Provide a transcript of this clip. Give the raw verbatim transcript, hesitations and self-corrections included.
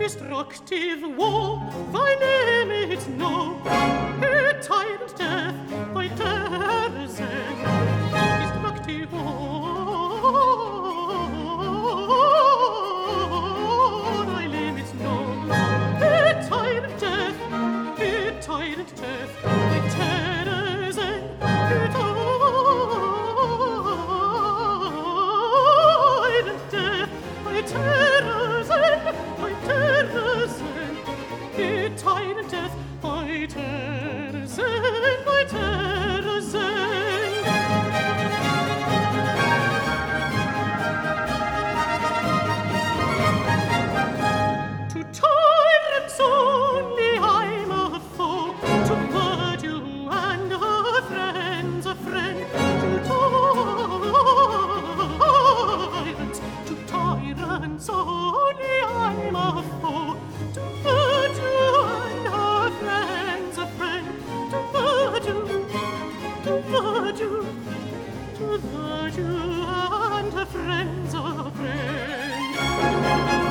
destructive war, thy name it know, a tyrant death, thy terrors end. Destructive war, thy name it know, a tyrant death, a tyrant death, thy terrors end. A tyrant death, thy terrors end, thy terrors end. A tyrant death, thy terrors end, thy terrors end. To tyrants only I'm a foe, to virtue and her friends a friend. To tyrants, to tyrants only I'm a foe, to virtue and her friends a friend. To virtue, to virtue, to virtue and her friends a friend.